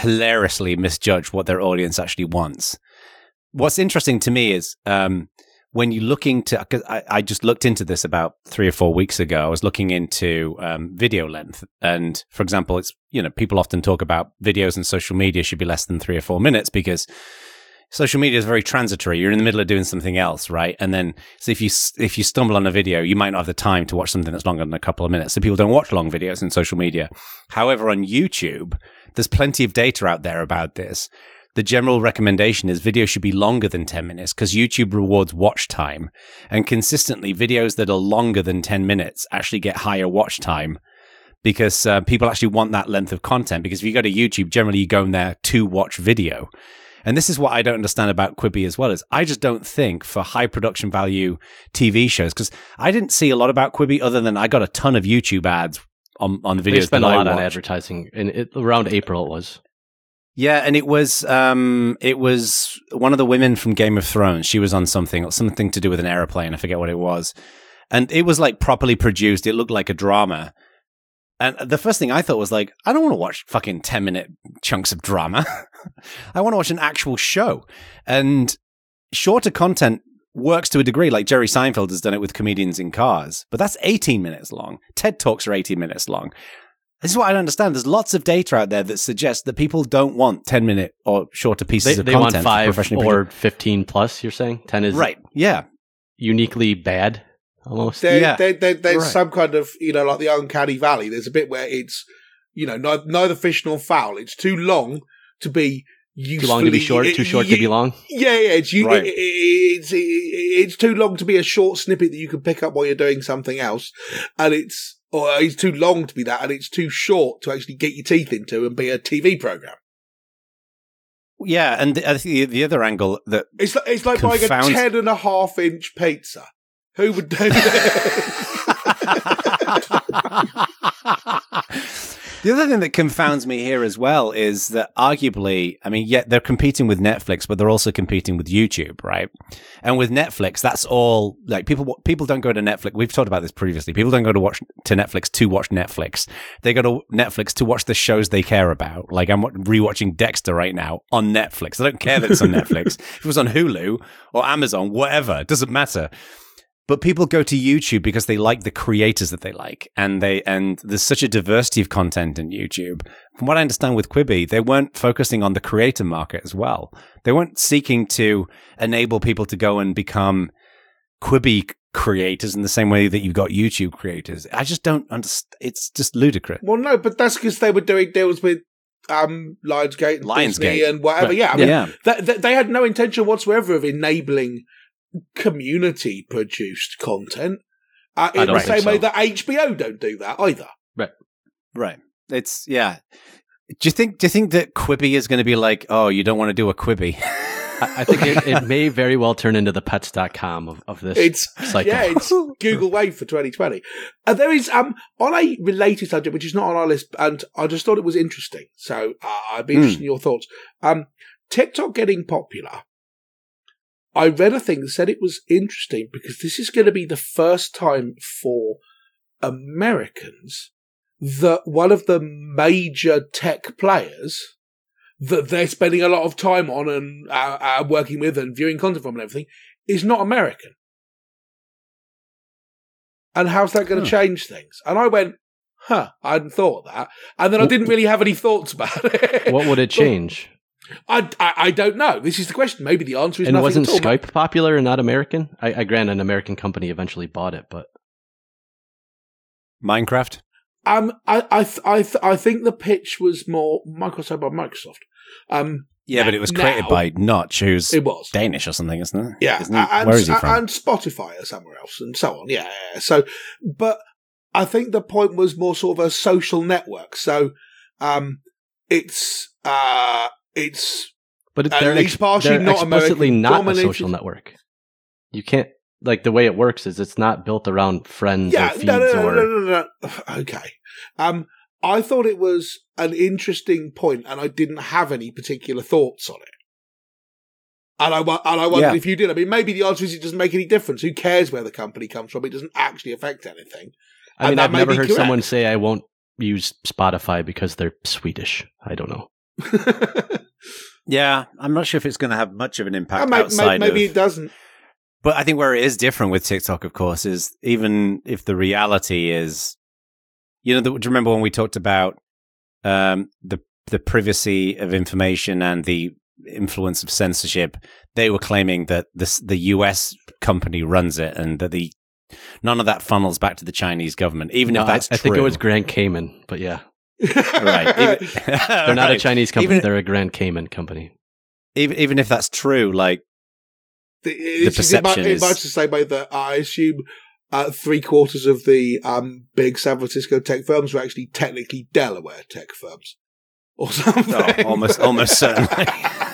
hilariously misjudge what their audience actually wants. What's interesting to me is when you're looking to, because I just looked into this about 3 or 4 weeks ago. I was looking into video length. And for example, it's, people often talk about videos and social media should be less than 3 or 4 minutes because social media is very transitory. You're in the middle of doing something else, right? And then, so if you stumble on a video, you might not have the time to watch something that's longer than a couple of minutes. So people don't watch long videos in social media. However, on YouTube, there's plenty of data out there about this. The general recommendation is video should be longer than 10 minutes because YouTube rewards watch time. And consistently, videos that are longer than 10 minutes actually get higher watch time because people actually want that length of content. Because if you go to YouTube, generally you go in there to watch video. And this is what I don't understand about Quibi as well, is I just don't think for high production value TV shows, because I didn't see a lot about Quibi other than I got a ton of YouTube ads on the videos. They spent a lot on advertising, and around April it was. Yeah, and it was one of the women from Game of Thrones. She was on something to do with an airplane. I forget what it was. And it was like properly produced. It looked like a drama. And the first thing I thought was like, I don't want to watch fucking 10-minute chunks of drama. I want to watch an actual show. And shorter content works to a degree. Like Jerry Seinfeld has done it with Comedians in Cars. But that's 18 minutes long. TED Talks are 18 minutes long. This is what I don't understand. There's lots of data out there that suggests that people don't want 10-minute or shorter pieces of content. They want 5 or 15 plus, you're saying? 10 is right. Yeah. Uniquely bad, almost. There's right. Some kind of, like the uncanny valley. There's a bit where it's, neither fish nor fowl. It's too long to be usefully... Too long to be short, too short to be long? Yeah. It's too long to be a short snippet that you can pick up while you're doing something else. And it's too long to be that, and it's too short to actually get your teeth into and be a TV program. Yeah, and I think the other angle that it's like buying a 10.5-inch pizza. Who would do that? The other thing that confounds me here as well is that arguably, they're competing with Netflix, but they're also competing with YouTube, right? And with Netflix, that's all, like, people don't go to Netflix. We've talked about this previously. People don't go to Netflix to watch Netflix. They go to Netflix to watch the shows they care about. Like, I'm rewatching Dexter right now on Netflix. I don't care that it's on Netflix. If it was on Hulu or Amazon, whatever, it doesn't matter. But people go to YouTube because they like the creators that they like, and there's such a diversity of content in YouTube. From what I understand with Quibi, they weren't focusing on the creator market as well. They weren't seeking to enable people to go and become Quibi creators in the same way that you've got YouTube creators. I just don't understand. It's just ludicrous. Well, no, but that's because they were doing deals with Lionsgate and Disney and whatever. Right. Yeah, they had no intention whatsoever of enabling community-produced content in the same way that HBO don't do that either. Right. It's, yeah. Do you think that Quibi is going to be like, oh, you don't want to do a Quibi? I think it may very well turn into the pets.com of this cycle. Yeah, it's Google Wave for 2020. There is, on a related subject, which is not on our list, and I just thought it was interesting, so I'd be interested in your thoughts. TikTok getting popular. I read a thing that said it was interesting because this is going to be the first time for Americans that one of the major tech players that they're spending a lot of time on and working with and viewing content from and everything is not American. And how's that going to change things? And I went, I hadn't thought of that. And then I didn't really have any thoughts about it. What would it change? I don't know. This is the question. Maybe the answer is and nothing wasn't at all. Skype popular and not American? I grant an American company eventually bought it, but Minecraft. I think the pitch was more Microsoft by Microsoft. But it was created by Notch, who's Danish or something, isn't it? Yeah, where is he from? And Spotify or somewhere else, and so on. Yeah. So, but I think the point was more sort of a social network. So, it's. But they're explicitly not a social network. You can't, like, the way it works is it's not built around friends or feeds no. Okay. I thought it was an interesting point, and I didn't have any particular thoughts on it. And I wondered if you did. I mean, maybe the answer is it doesn't make any difference. Who cares where the company comes from? It doesn't actually affect anything. I mean, I've never heard someone say I won't use Spotify because they're Swedish. I don't know. Yeah, I'm not sure if it's going to have much of an impact outside maybe it doesn't. But I think where it is different with TikTok, of course, is even if the reality is, do you remember when we talked about the privacy of information and the influence of censorship? They were claiming that the US company runs it and that none of that funnels back to the Chinese government, even if that's true. I think it was Grand Cayman, but yeah. Right. They're not a Chinese company, they're a Grand Cayman company. Even if that's true, like, the perception is... It might the same way that I assume 3/4 of the big San Francisco tech firms were actually technically Delaware tech firms. Or something. Oh, almost certainly.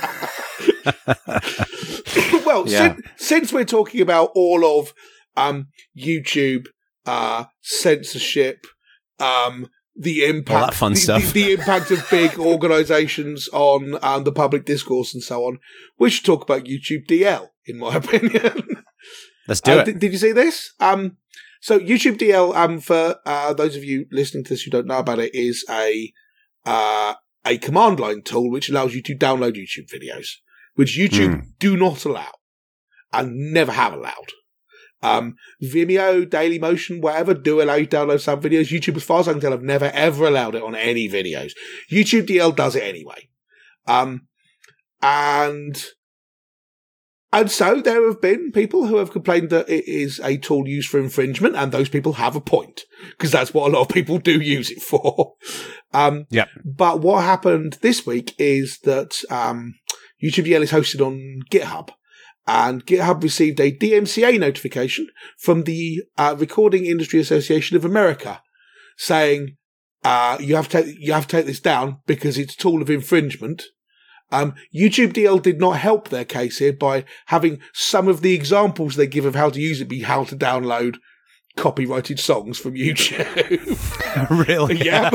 Well, since we're talking about all of YouTube, censorship, the impact, all that fun stuff. The impact of big organisations on the public discourse and so on, we should talk about YouTube DL, in my opinion. Let's do it. Did you see this? So YouTube DL, for those of you listening to this who don't know about it, is a command line tool which allows you to download YouTube videos, which YouTube do not allow and never have allowed. Vimeo, Dailymotion, whatever, do allow you to download some videos. YouTube, as far as I can tell, have never ever allowed it on any videos. YouTube DL does it anyway. And so there have been people who have complained that it is a tool used for infringement, and those people have a point, because that's what a lot of people do use it for. But what happened this week is that YouTube DL is hosted on GitHub, and GitHub received a DMCA notification from the Recording Industry Association of America saying you have to take this down because it's a tool of infringement. YouTube DL did not help their case here by having some of the examples they give of how to use it be how to download copyrighted songs from YouTube. Really? Yeah.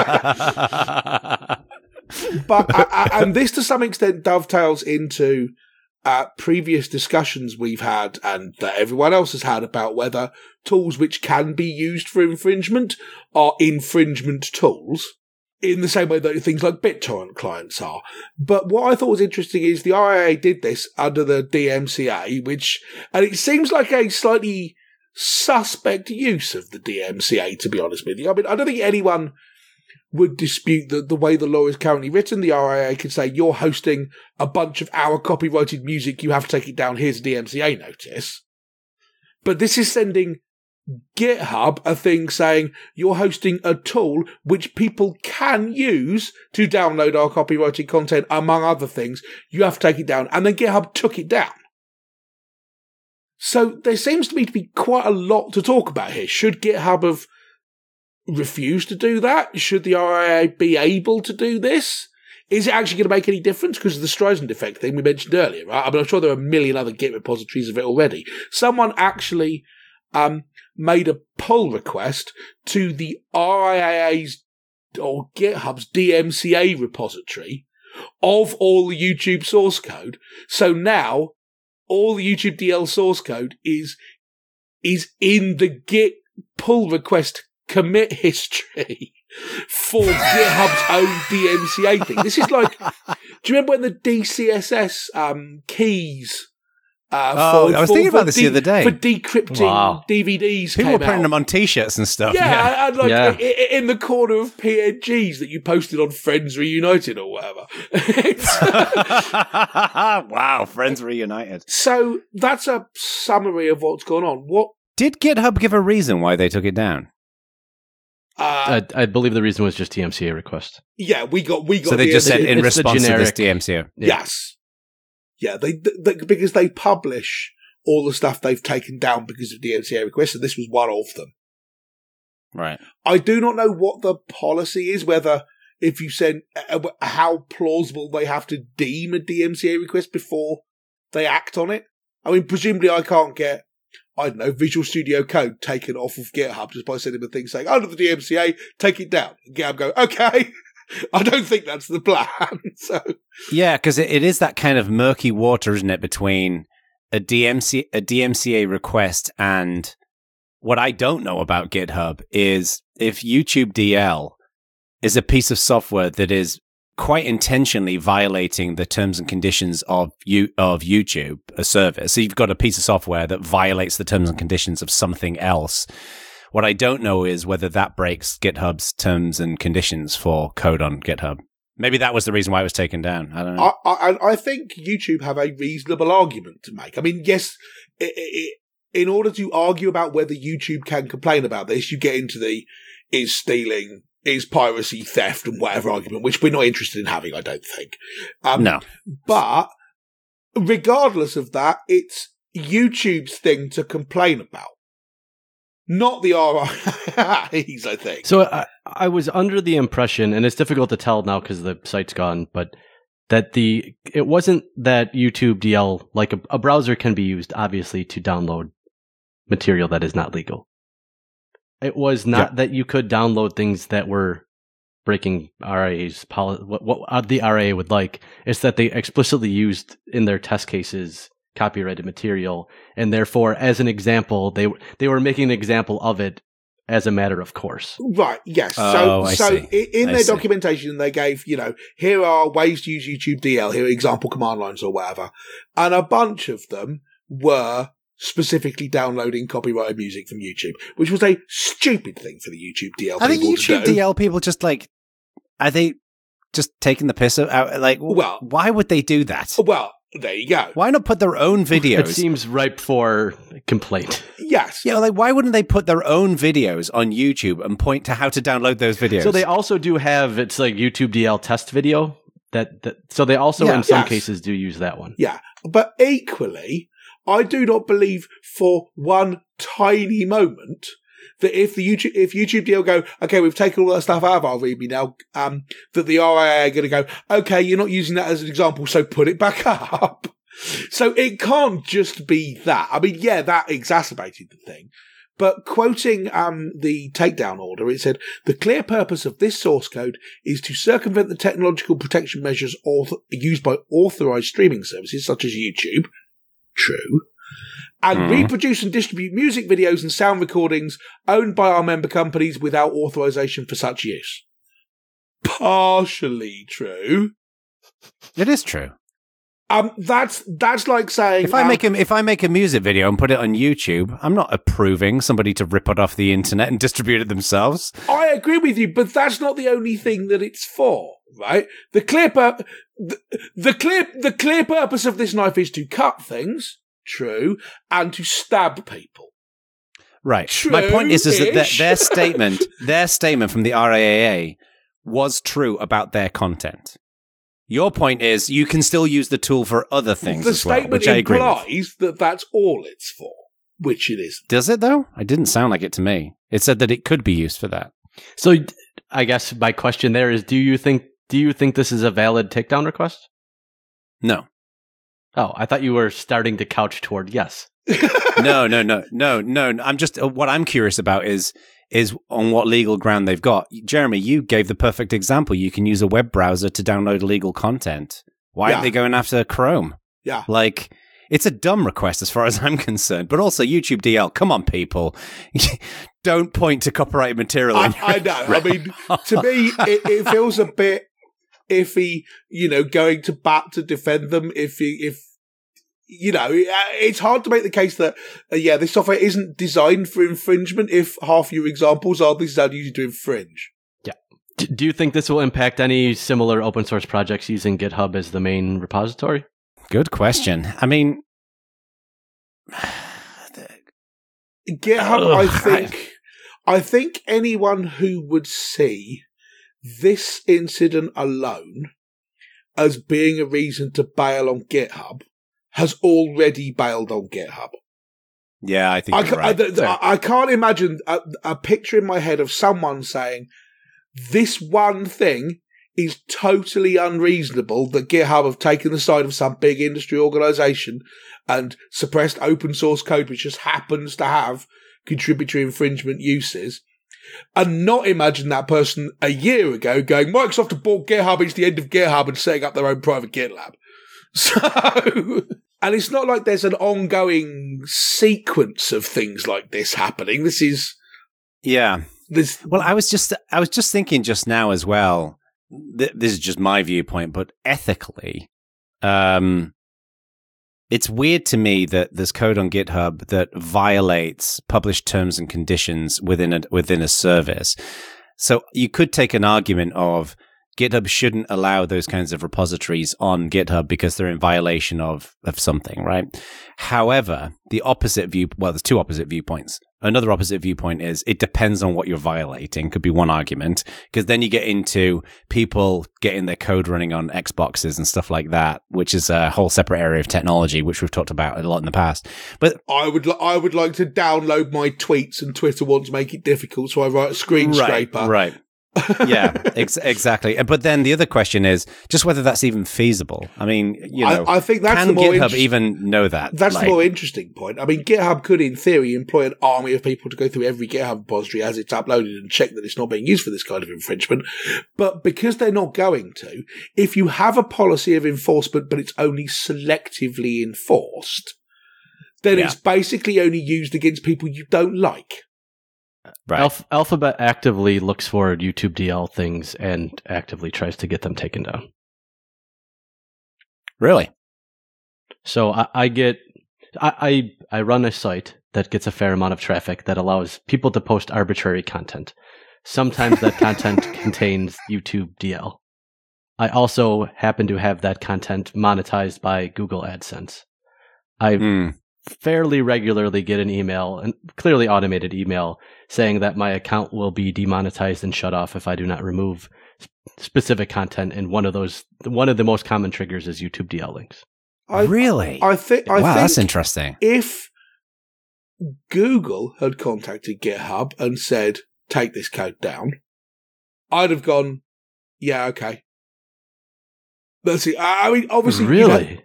And this to some extent dovetails into previous discussions we've had and that everyone else has had about whether tools which can be used for infringement are infringement tools, in the same way that things like BitTorrent clients are. But what I thought was interesting is the RIAA did this under the DMCA, and it seems like a slightly suspect use of the DMCA, to be honest with you. I mean, I don't think anyone would dispute that the way the law is currently written, the RIAA could say, you're hosting a bunch of our copyrighted music, you have to take it down, here's a DMCA notice. But this is sending GitHub a thing saying, you're hosting a tool which people can use to download our copyrighted content, among other things, you have to take it down. And then GitHub took it down. So there seems to me to be quite a lot to talk about here. Should GitHub have refused to do that? Should the RIAA be able to do this? Is it actually going to make any difference? Because of the Streisand effect thing we mentioned earlier, right? I mean, I'm sure there are a million other Git repositories of it already. Someone actually made a pull request to the RIAA's or GitHub's DMCA repository of all the YouTube source code. So now all the YouTube DL source code is in the Git pull request commit history for GitHub's own DMCA thing. This is like, do you remember when the DCSS keys? I was thinking about this the other day. For decrypting DVDs. People were putting them on T-shirts and stuff. Yeah, and in the corner of PNGs that you posted on Friends Reunited or whatever. Wow, Friends Reunited. So that's a summary of what's gone on. What did GitHub give a reason why they took it down? I believe the reason was just DMCA request. Yeah, we got. So they just said in response to this DMCA. Yes. Yeah, they because they publish all the stuff they've taken down because of DMCA requests, and this was one of them. Right. I do not know what the policy is, whether if you send how plausible they have to deem a DMCA request before they act on it. I mean, presumably I can't get, I don't know, Visual Studio Code taken off of GitHub just by sending a thing saying, under the DMCA, take it down. And GitHub go, okay. I don't think that's the plan. So yeah, because it is that kind of murky water, isn't it, between a DMCA request and what I don't know about GitHub is if YouTube DL is a piece of software that is quite intentionally violating the terms and conditions of YouTube, a service. So you've got a piece of software that violates the terms and conditions of something else. What I don't know is whether that breaks GitHub's terms and conditions for code on GitHub. Maybe that was the reason why it was taken down. I don't know. I think YouTube have a reasonable argument to make. I mean, yes, in order to argue about whether YouTube can complain about this, you get into the is stealing, is piracy, theft, and whatever argument, which we're not interested in having, I don't think. No. But regardless of that, it's YouTube's thing to complain about. Not the RIAs, I think. So I was under the impression, and it's difficult to tell now because the site's gone, but that it wasn't that YouTube DL, like a browser can be used, obviously, to download material that is not legal. It was not that you could download things that were breaking RIA's policy, what the RIA would like. It's that they explicitly used in their test cases copyrighted material, and therefore, as an example, they were making an example of it as a matter of course. Right, yes. Oh, so in their documentation, they gave, here are ways to use YouTube DL, here are example command lines or whatever. And a bunch of them were specifically downloading copyrighted music from YouTube, which was a stupid thing for the YouTube DL people I think YouTube to do. DL people just are they just taking the piss out? Well, why would they do that? Well, there you go. Why not put their own videos? It seems ripe for complaint. Yes. Yeah, why wouldn't they put their own videos on YouTube and point to how to download those videos? So they also do have, it's like YouTube DL test video. So they also, in some cases, do use that one. Yeah. But equally, I do not believe for one tiny moment that if YouTube DL go, okay, we've taken all that stuff out of our README now, that the RIA are going to go, okay, you're not using that as an example, so put it back up. So it can't just be that. I mean, yeah, that exacerbated the thing. But quoting the takedown order, it said, the clear purpose of this source code is to circumvent the technological protection measures used by authorized streaming services such as YouTube. True. And reproduce and distribute music videos and sound recordings owned by our member companies without authorization for such use. Partially true. It is true. That's like saying if I make a music video and put it on YouTube, I'm not approving somebody to rip it off the internet and distribute it themselves. I agree with you, but that's not the only thing that it's for, right? The clear purpose of this knife is to cut things. True, and to stab people. Right. True. My point is that their statement from the RIAA was true about their content. Your point is you can still use the tool for other things as well, which I agree with. The statement implies that that's all it's for, which it isn't. Does it, though? It didn't sound like it to me. It said that it could be used for that. So I guess my question there is, do you think this is a valid takedown request? No. Oh, I thought you were starting to couch toward yes. No. I'm just what I'm curious about is on what legal ground they've got. Jeremy, you gave the perfect example. You can use a web browser to download illegal content. Why aren't they going after Chrome? Yeah. It's a dumb request as far as I'm concerned. But also YouTube DL, come on, people. Don't point to copyrighted material. I know. I mean, to me, it feels a bit iffy, going to bat to defend them if it's hard to make the case that, this software isn't designed for infringement if half your examples are this is how you to infringe. Yeah. Do you think this will impact any similar open source projects using GitHub as the main repository? Good question. I mean, GitHub, I think anyone who would see this incident alone as being a reason to bail on GitHub has already bailed on GitHub. Yeah, I think you're right. I can't imagine a picture in my head of someone saying, this one thing is totally unreasonable that GitHub have taken the side of some big industry organization and suppressed open source code which just happens to have contributory infringement uses. And not imagine that person a year ago going, Microsoft have bought GitHub, it's the end of GitHub, and setting up their own private GitLab. So, and it's not like there's an ongoing sequence of things like this happening. This is... Yeah. This. Well, I was just thinking just now as well this is just my viewpoint, but ethically, it's weird to me that there's code on GitHub that violates published terms and conditions within a service. So you could take an argument of GitHub shouldn't allow those kinds of repositories on GitHub because they're in violation of something, right? However, the opposite view, well, there's two opposite viewpoints. Another opposite viewpoint is it depends on what you're violating, could be one argument, because then you get into people getting their code running on Xboxes and stuff like that, which is a whole separate area of technology, which we've talked about a lot in the past. But I would like to download my tweets, and Twitter wants to make it difficult, so I write a screen scraper. Right. Yeah, exactly. But then the other question is just whether that's even feasible. I mean, I think that's can the more GitHub even know that? That's the more interesting point. I mean, GitHub could, in theory, employ an army of people to go through every GitHub repository as it's uploaded and check that it's not being used for this kind of infringement. But because they're not going to, if you have a policy of enforcement, but it's only selectively enforced, then it's basically only used against people you don't like. Right. Alphabet actively looks for YouTube DL things and actively tries to get them taken down. Really? So I run a site that gets a fair amount of traffic that allows people to post arbitrary content. Sometimes that content contains YouTube DL. I also happen to have that content monetized by Google AdSense. I fairly regularly get an email, and clearly automated email, saying that my account will be demonetized and shut off if I do not remove specific content. And one of the most common triggers is YouTube DL links. Really? I think that's interesting. If Google had contacted GitHub and said, take this code down, I'd have gone, yeah, okay. Let's see. I mean, obviously, really.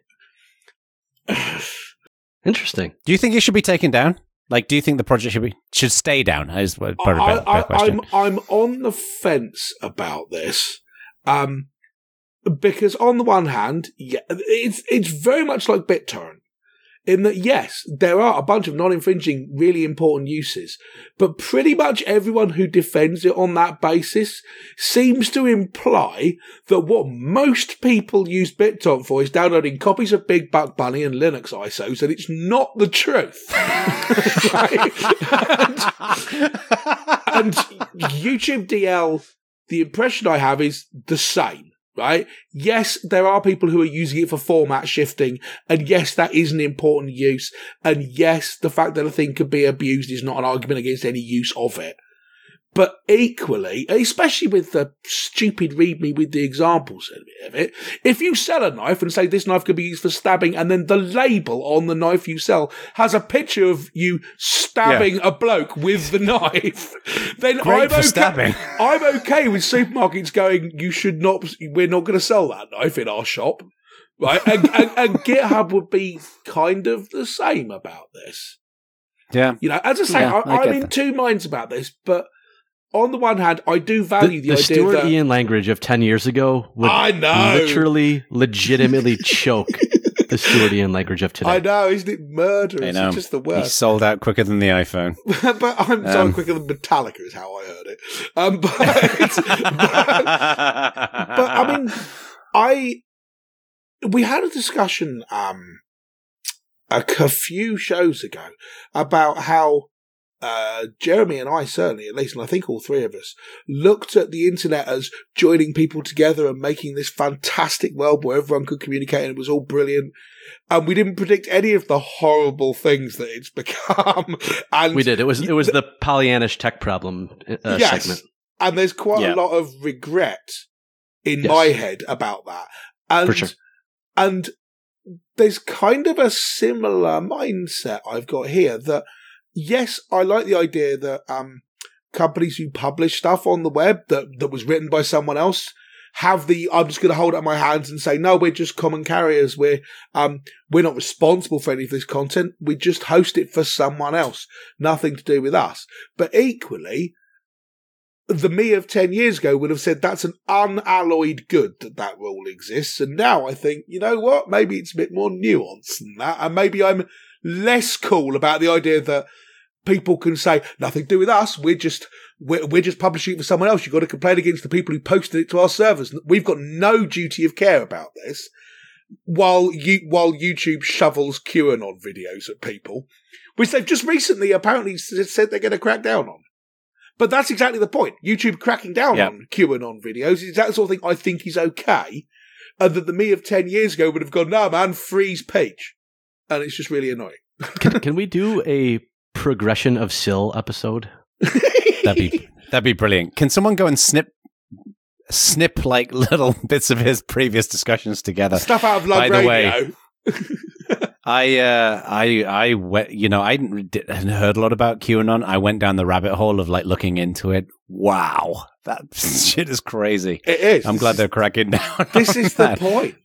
Interesting. Do you think it should be taken down? Like, do you think the project should stay down? Is part of the question. I'm on the fence about this, because on the one hand, it's very much like BitTorrent, in that yes, there are a bunch of non-infringing, really important uses, but pretty much everyone who defends it on that basis seems to imply that what most people use BitTorrent for is downloading copies of Big Buck Bunny and Linux ISOs, and it's not the truth. and YouTube DL, the impression I have is the same. Right? Yes, there are people who are using it for format shifting, and yes, that is an important use, and yes, the fact that a thing could be abused is not an argument against any use of it. But equally, especially with the stupid readme with the examples of it, if you sell a knife and say this knife could be used for stabbing, and then the label on the knife you sell has a picture of you stabbing a bloke with the knife, then I'm okay with supermarkets going, we're not going to sell that knife in our shop. Right? And GitHub would be kind of the same about this. Yeah. As I say, I'm in two minds about this, but on the one hand, I do value the idea Stuart that Ian language of 10 years ago would legitimately choke the Stuart Ian language of today. I know, isn't it murderous? It's just the worst. He sold out quicker than the iPhone. But I'm sold quicker than Metallica is how I heard it. But I mean, we had a discussion a few shows ago about how Jeremy and I certainly, at least, and I think all three of us, looked at the internet as joining people together and making this fantastic world where everyone could communicate and it was all brilliant. And we didn't predict any of the horrible things that it's become. And we did. It was the Pollyannish tech problem segment. And there's quite a lot of regret in my head about that. And, for sure. And there's kind of a similar mindset I've got here that, yes, I like the idea that companies who publish stuff on the web that was written by someone else have I'm just going to hold it in my hands and say, no, we're just common carriers. We're not responsible for any of this content. We just host it for someone else. Nothing to do with us. But equally, the me of 10 years ago would have said that's an unalloyed good that rule exists. And now I think, you know what? Maybe it's a bit more nuanced than that. And maybe I'm less cool about the idea that people can say, nothing to do with us, we're just publishing it for someone else. You've got to complain against the people who posted it to our servers. We've got no duty of care about this. While YouTube shovels QAnon videos at people, which they've just recently apparently said they're going to crack down on. But that's exactly the point. YouTube cracking down on QAnon videos is that sort of thing I think is okay, and that the me of 10 years ago would have gone, no, man, freeze page. And it's just really annoying. Can we do a progression of Syl episode? That'd be brilliant. Can someone go and snip like little bits of his previous discussions together? Stuff out of Love Radio. I went, I hadn't heard a lot about QAnon. I went down the rabbit hole of like looking into it. Wow, that shit is crazy. It is. I'm glad they're cracking down. This is the point.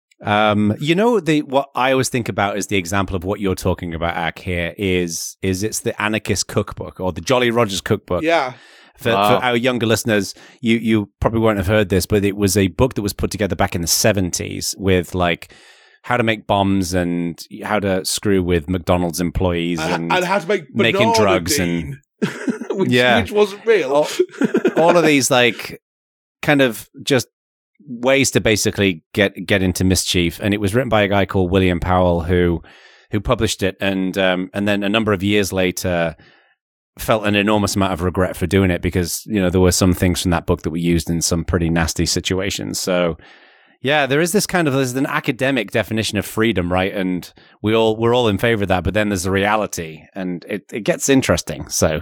What I always think about is the example of what you're talking about, Ak, here is it's the Anarchist Cookbook or the Jolly Rogers Cookbook. Yeah. For our younger listeners, you probably won't have heard this, but it was a book that was put together back in the 70s with like how to make bombs and how to screw with McDonald's employees and how to make making drugs and which wasn't real. All of these like kind of just ways to basically get into mischief. And it was written by a guy called William Powell who published it, and then a number of years later felt an enormous amount of regret for doing it because, there were some things from that book that were used in some pretty nasty situations. So yeah, there's an academic definition of freedom, right? And we're all in favor of that, but then there's the reality and it gets interesting. So,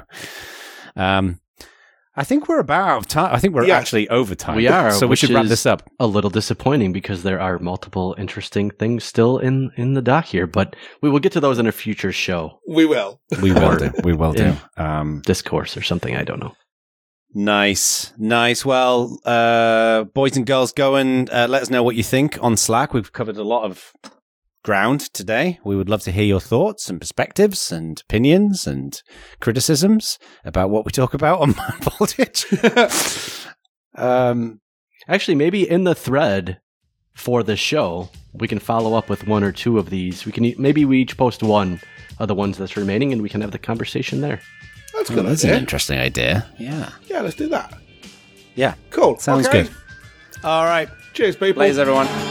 I think we're about out of time. I think we're actually over time. We are. So we should wrap this up. A little disappointing because there are multiple interesting things still in the dock here, but we will get to those in a future show. We will. We will do. Discourse or something. I don't know. Nice. Well, boys and girls, go and let us know what you think on Slack. We've covered a lot of ground today. We would love to hear your thoughts and perspectives and opinions and criticisms about what we talk about on Bad Voltage. Actually, maybe in the thread for the show, we can follow up with one or two of these. Maybe we each post one of the ones that's remaining, and we can have the conversation there. That's good. That's an interesting idea. Yeah. Yeah, let's do that. Yeah. Cool. Sounds good. All right. Cheers, people. Please, everyone.